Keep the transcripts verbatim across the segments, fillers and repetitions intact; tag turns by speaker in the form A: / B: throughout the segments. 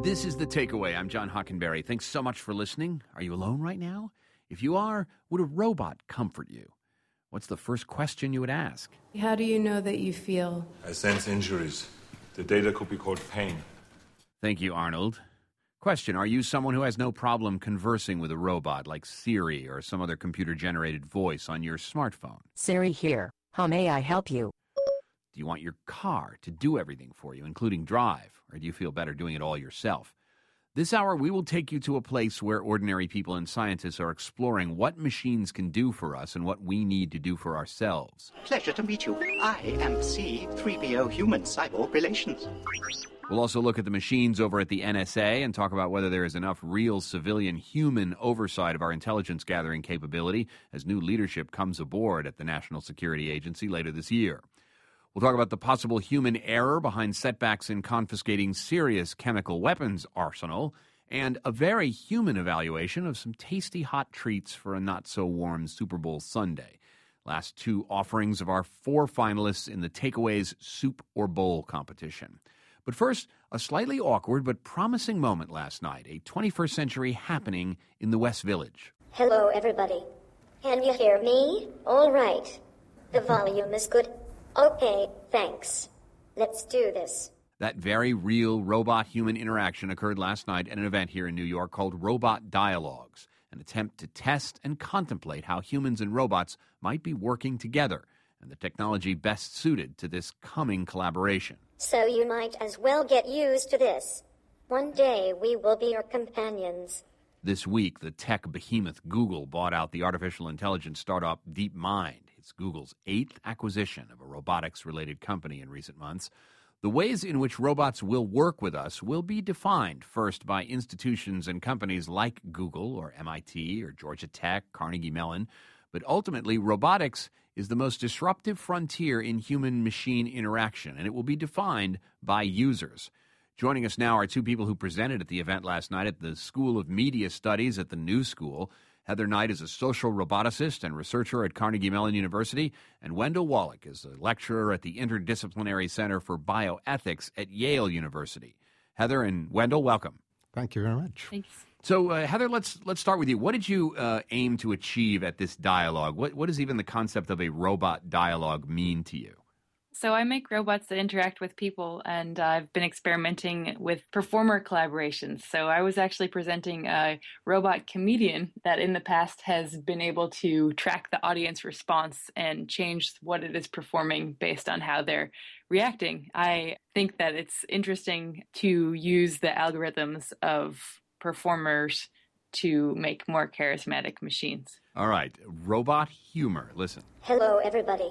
A: This is The Takeaway. I'm John Hockenberry. Thanks so much for listening. Are you alone right now? If you are, would a robot comfort you? What's the first question you would ask?
B: How do you know that you feel?
C: I sense injuries. The data could be called pain.
A: Thank you, Arnold. Question, are you someone who has no problem conversing with a robot like Siri or some other computer-generated voice on your smartphone?
D: Siri here. How may I help you?
A: Do you want your car to do everything for you, including drive, or do you feel better doing it all yourself? This hour, we will take you to a place where ordinary people and scientists are exploring what machines can do for us and what we need to do for ourselves.
E: Pleasure to meet you. I am C three P O Human Cyborg Relations.
A: We'll also look at the machines over at the N S A and talk about whether there is enough real civilian human oversight of our intelligence gathering capability as new leadership comes aboard at the National Security Agency later this year. We'll talk about the possible human error behind setbacks in confiscating Syria's chemical weapons arsenal and a very human evaluation of some tasty hot treats for a not-so-warm Super Bowl Sunday. Last two offerings of our four finalists in the Takeaways Soup or Bowl competition. But first, a slightly awkward but promising moment last night, a twenty-first century happening in the West Village.
F: Hello, everybody. Can you hear me? All right. The volume is good. Okay, thanks. Let's do this.
A: That very real robot-human interaction occurred last night at an event here in New York called Robot Dialogues, an attempt to test and contemplate how humans and robots might be working together and the technology best suited to this coming collaboration.
F: So you might as well get used to this. One day we will be your companions.
A: This week, the tech behemoth Google bought out the artificial intelligence startup DeepMind. It's Google's eighth acquisition of a robotics-related company in recent months. The ways in which robots will work with us will be defined first by institutions and companies like Google or M I T or Georgia Tech, Carnegie Mellon. But ultimately, robotics is the most disruptive frontier in human-machine interaction, and it will be defined by users. Joining us now are two people who presented at the event last night at the School of Media Studies at the New School. Heather Knight is a social roboticist and researcher at Carnegie Mellon University, and Wendell Wallach is a lecturer at the Interdisciplinary Center for Bioethics at Yale University. Heather and Wendell, welcome.
G: Thank you very much.
B: Thanks.
A: So, uh, Heather, let's let's start with you. What did you uh, aim to achieve at this dialogue? What what does even the concept of a robot dialogue mean to you?
B: So I make robots that interact with people, and uh, I've been experimenting with performer collaborations. So I was actually presenting a robot comedian that in the past has been able to track the audience response and change what it is performing based on how they're reacting. I think that it's interesting to use the algorithms of performers to make more charismatic machines.
A: All right, robot humor. Listen.
F: Hello, everybody.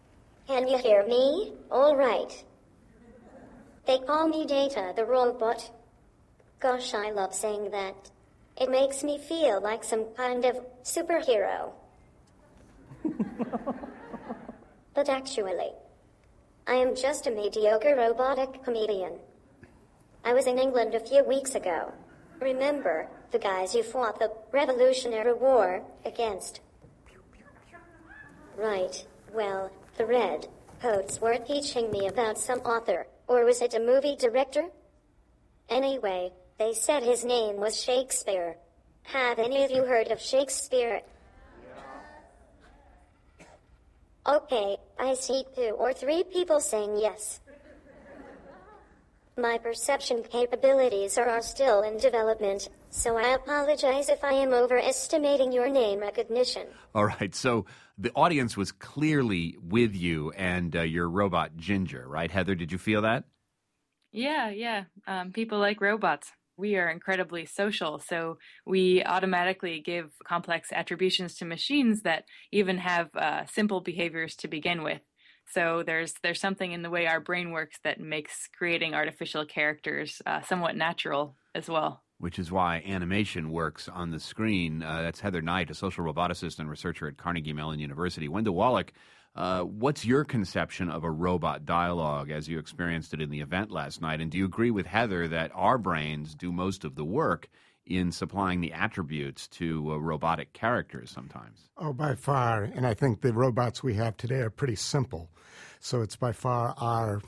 F: Can you hear me? All right. They call me Data the robot. Gosh, I love saying that. It makes me feel like some kind of superhero. But actually, I am just a mediocre robotic comedian. I was in England a few weeks ago. Remember the guys you fought the Revolutionary War against? Right, well, the red coats were teaching me about some author, or was it a movie director? Anyway, they said his name was Shakespeare. Have any of you heard of Shakespeare? Okay, I see two or three people saying yes. My perception capabilities are, are still in development, so I apologize if I am overestimating your name recognition.
A: All right, so the audience was clearly with you and uh, your robot Ginger, right? Heather, did you feel that?
B: Yeah, yeah. Um, people like robots. We are incredibly social, so we automatically give complex attributions to machines that even have uh, simple behaviors to begin with. So there's there's something in the way our brain works that makes creating artificial characters uh, somewhat natural as well.
A: Which is why animation works on the screen. Uh, that's Heather Knight, a social roboticist and researcher at Carnegie Mellon University. Wendell Wallach, uh, what's your conception of a robot dialogue as you experienced it in the event last night? And do you agree with Heather that our brains do most of the work in supplying the attributes to uh, robotic characters sometimes?
G: Oh, by far. And I think the robots we have today are pretty simple. So it's by far our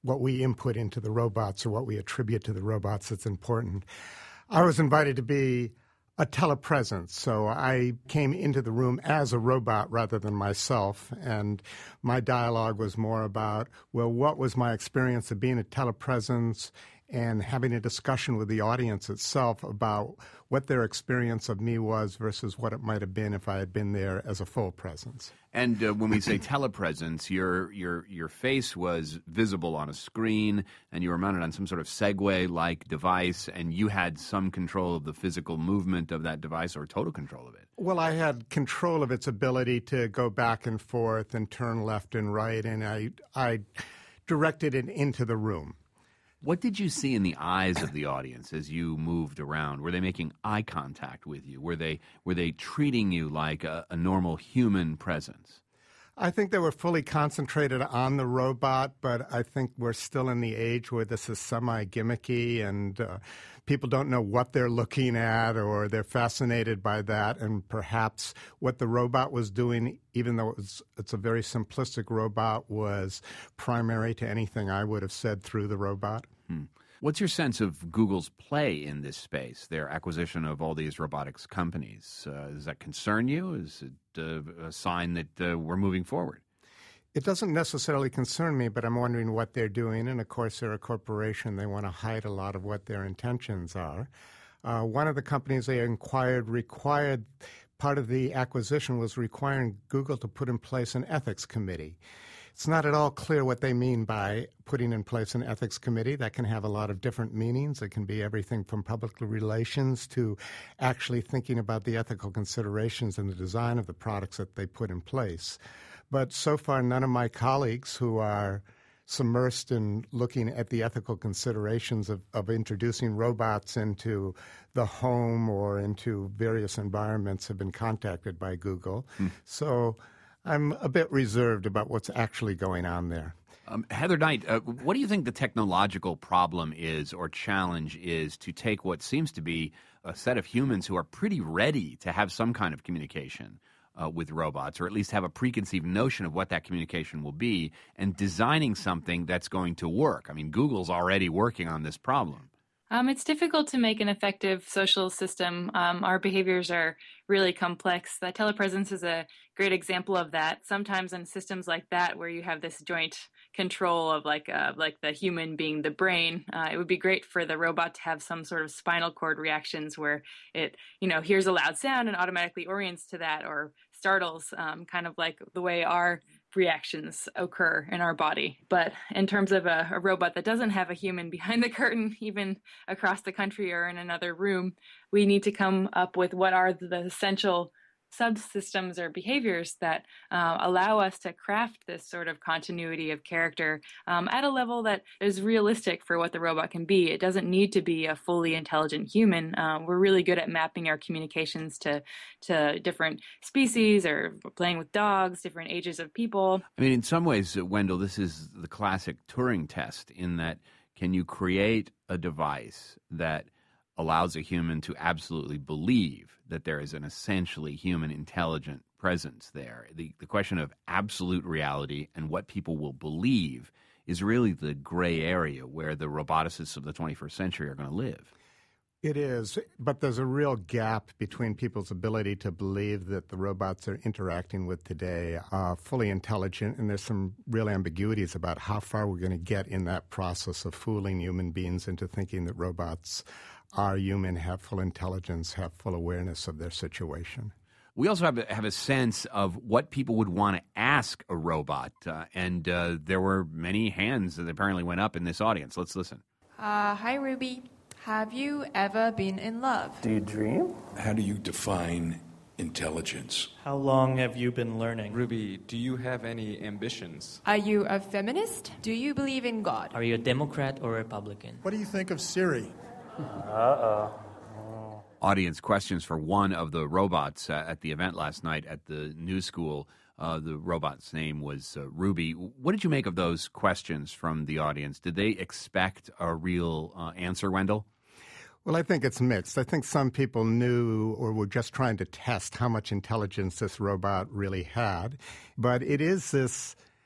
G: what we input into the robots or what we attribute to the robots that's important. I was invited to be a telepresence, so I came into the room as a robot rather than myself, and my dialogue was more about, well, what was my experience of being a telepresence and having a discussion with the audience itself about what their experience of me was versus what it might have been if I had been there as a full presence.
A: And uh, when we say telepresence, your your your face was visible on a screen, and you were mounted on some sort of Segway-like device, and you had some control of the physical movement of that device, or total control of it.
G: Well, I had control of its ability to go back and forth and turn left and right, and I I directed it into the room.
A: What did you see in the eyes of the audience as you moved around? Were they making eye contact with you? Were they were they treating you like a, a normal human presence?
G: I think they were fully concentrated on the robot, but I think we're still in the age where this is semi-gimmicky and uh, people don't know what they're looking at, or they're fascinated by that, and perhaps what the robot was doing, even though it was, it's a very simplistic robot, was primary to anything I would have said through the robot.
A: Hmm. What's your sense of Google's play in this space, their acquisition of all these robotics companies? Uh, does that concern you? Is it uh, a sign that uh, we're moving forward?
G: It doesn't necessarily concern me, but I'm wondering what they're doing. And, of course, they're a corporation. They want to hide a lot of what their intentions are. Uh, one of the companies they acquired required, part of the acquisition was requiring Google to put in place an ethics committee. It's not at all clear what they mean by putting in place an ethics committee. That can have a lot of different meanings. It can be everything from public relations to actually thinking about the ethical considerations and the design of the products that they put in place. But so far, none of my colleagues who are submersed in looking at the ethical considerations of, of introducing robots into the home or into various environments have been contacted by Google. Hmm. So I'm a bit reserved about what's actually going on there.
A: Um, Heather Knight, uh, what do you think the technological problem is or challenge is to take what seems to be a set of humans who are pretty ready to have some kind of communication uh, with robots, or at least have a preconceived notion of what that communication will be, and designing something that's going to work? I mean, Google's already working on this problem.
B: Um, it's difficult to make an effective social system. Um, our behaviors are really complex. The telepresence is a great example of that. Sometimes in systems like that, where you have this joint control of like uh, like the human being the brain, uh, it would be great for the robot to have some sort of spinal cord reactions where it, you know, hears a loud sound and automatically orients to that, or startles, um, kind of like the way our reactions occur in our body. But in terms of a, a robot that doesn't have a human behind the curtain, even across the country or in another room, we need to come up with what are the essential subsystems or behaviors that uh, allow us to craft this sort of continuity of character um, at a level that is realistic for what the robot can be. It doesn't need to be a fully intelligent human. Uh, we're really good at mapping our communications to to different species, or playing with dogs, different ages of people.
A: I mean, in some ways, uh, Wendell, this is the classic Turing test, in that can you create a device that allows a human to absolutely believe that there is an essentially human intelligent presence there? The, the question of absolute reality and what people will believe is really the gray area where the roboticists of the twenty-first century are going to live.
G: It is, but there's a real gap between people's ability to believe that the robots they're interacting with today are fully intelligent, and there's some real ambiguities about how far we're going to get in that process of fooling human beings into thinking that robots are human, have full intelligence, have full awareness of their situation.
A: We also have a, have a sense of what people would want to ask a robot, uh, and uh, there were many hands that apparently went up in this audience. Let's listen.
H: Uh, hi, Ruby. Have you ever been in love?
I: Do you dream?
J: How do you define intelligence?
I: How long have you been learning?
K: Ruby, do you have any ambitions?
H: Are you a feminist? Do you believe in God?
L: Are you a Democrat or Republican?
M: What do you think of Siri?
I: Uh-oh.
A: Audience questions for one of the robots uh, at the event last night at the New School. Uh, the robot's name was uh, Ruby. What did you make of those questions from the audience? Did they expect a real uh, answer, Wendell?
G: Well, I think it's mixed. I think some people knew or were just trying to test how much intelligence this robot really had. But it is this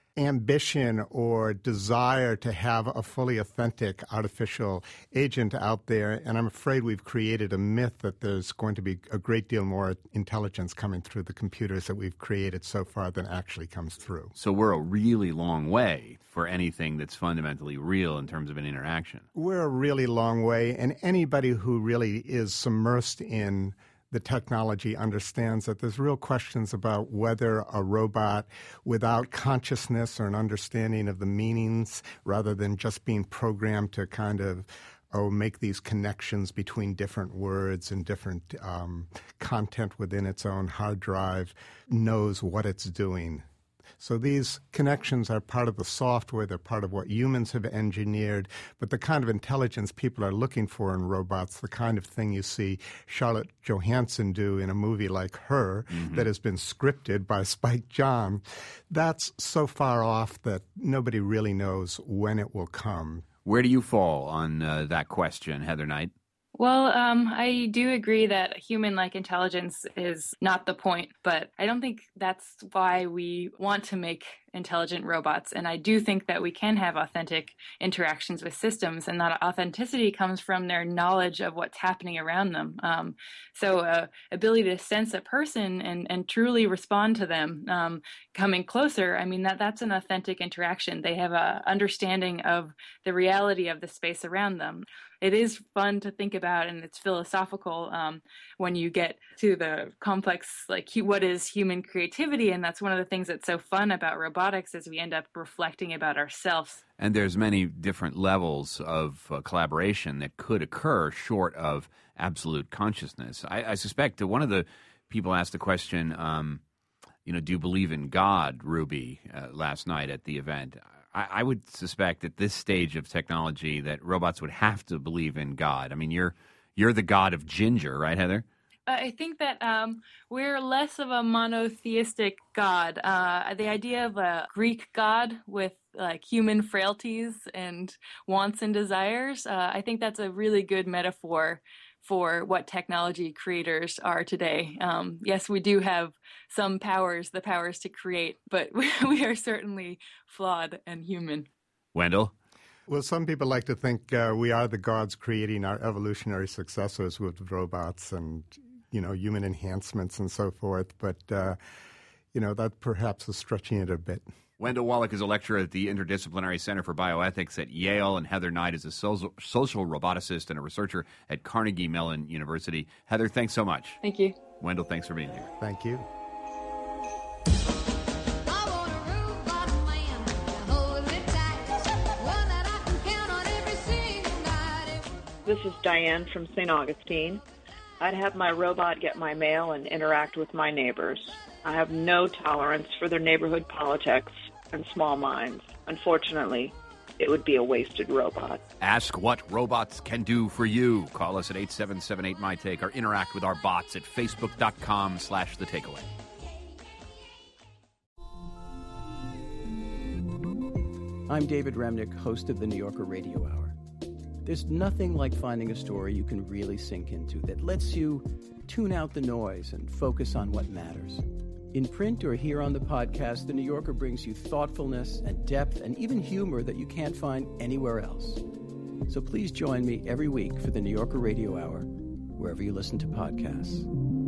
G: ambition or desire to have a fully authentic artificial agent out there, and I'm afraid we've created a myth that there's going to be a great deal more intelligence coming through the computers that we've created so far than actually comes through.
A: So we're a really long way for anything that's fundamentally real in terms of an interaction.
G: We're a really long way, and anybody who really is submersed in the technology understands that there's real questions about whether a robot without consciousness or an understanding of the meanings, rather than just being programmed to kind of oh, make these connections between different words and different um, content within its own hard drive, knows what it's doing. So these connections are part of the software, they're part of what humans have engineered, but the kind of intelligence people are looking for in robots, the kind of thing you see Scarlett Johansson do in a movie like Her, mm-hmm. that has been scripted by Spike Jonze, that's so far off that nobody really knows when it will come.
A: Where do you fall on uh, that question, Heather Knight?
B: Well, um, I do agree that human-like intelligence is not the point, but I don't think that's why we want to make intelligent robots. And I do think that we can have authentic interactions with systems, and that authenticity comes from their knowledge of what's happening around them. Um, so uh, ability to sense a person and, and truly respond to them, um, coming closer, I mean, that that's an authentic interaction. They have a understanding of the reality of the space around them. It is fun to think about, and it's philosophical um, when you get to the complex, like what is human creativity, and that's one of the things that's so fun about robotics is we end up reflecting about ourselves.
A: And there's many different levels of uh, collaboration that could occur short of absolute consciousness. I, I suspect that one of the people asked the question, um, you know, do you believe in God, Ruby, uh, last night at the event? I would suspect at this stage of technology that robots would have to believe in God. I mean, you're you're the god of ginger, right, Heather?
B: I think that um, we're less of a monotheistic God. Uh, the idea of a Greek God with like human frailties and wants and desires, uh, I think that's a really good metaphor for what technology creators are today. Um, yes, we do have some powers, the powers to create, but we, we are certainly flawed and human.
A: Wendell?
G: Well, some people like to think uh, we are the gods creating our evolutionary successors with robots and, you know, human enhancements and so forth, but, uh, you know, that perhaps is stretching it a bit.
A: Wendell Wallach is a lecturer at the Interdisciplinary Center for Bioethics at Yale, and Heather Knight is a social, social roboticist and a researcher at Carnegie Mellon University. Heather, thanks so much.
B: Thank you.
A: Wendell, thanks for being here.
G: Thank you.
M: This is Diane from Saint Augustine. I'd have my robot get my mail and interact with my neighbors. I have no tolerance for their neighborhood politics and small minds. Unfortunately, it would be a wasted robot.
A: Ask what robots can do for you. Call us at eight seven seven eight, M Y T A K E or interact with our bots at facebook.com slash the takeaway.
N: I'm David Remnick, host of the New Yorker Radio Hour. There's nothing like finding a story you can really sink into that lets you tune out the noise and focus on what matters. In print or here on the podcast, The New Yorker brings you thoughtfulness and depth and even humor that you can't find anywhere else. So please join me every week for The New Yorker Radio Hour, wherever you listen to podcasts.